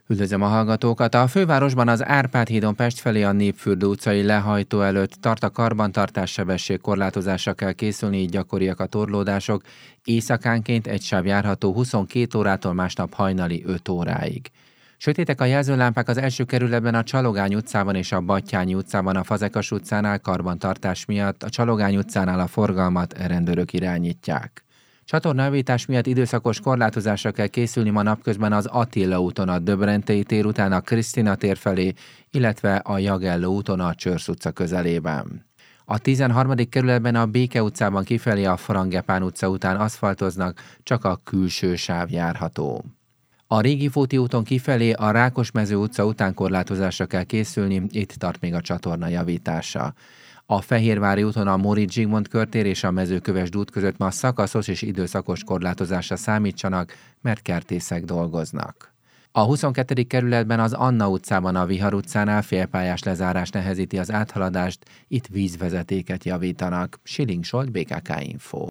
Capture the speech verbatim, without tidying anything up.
Üdvözlöm a hallgatókat! A fővárosban az Árpád hídon Pest felé a Népfürdő utcai lehajtó előtt tart a karbantartás, sebességkorlátozásra kell készülni, így gyakoriak a torlódások. Éjszakánként egy sáv járható huszonkét órától, másnap hajnali öt óráig. Sötétek a jelzőlámpák az első kerületben, a Csalogány utcában és a Battyányi utcában, a Fazekas utcánál karbantartás miatt, a Csalogány utcánál a forgalmat rendőrök irányítják. Csatornajavítás miatt időszakos korlátozásra kell készülni ma napközben az Attila úton a Döbrentei tér után a Krisztina tér felé, illetve a Jagelló úton a Csörsz utca közelében. A tizenharmadik kerületben a Béke utcában kifelé a Frangepán utca után aszfaltoznak, csak a külső sáv járható. A Régifóti úton kifelé a Rákosmező utca után korlátozásra kell készülni, itt tart még a csatorna javítása. A Fehérvári úton a Móricz Zsigmond körtér és a Mezőkövesd út között ma szakaszos és időszakos korlátozásra számítsanak, mert kertészek dolgoznak. A huszonkettedik kerületben az Anna utcában a Vihar utcánál félpályás lezárás nehezíti az áthaladást, itt vízvezetéket javítanak. Schilling Zsolt, bé ká ká Info.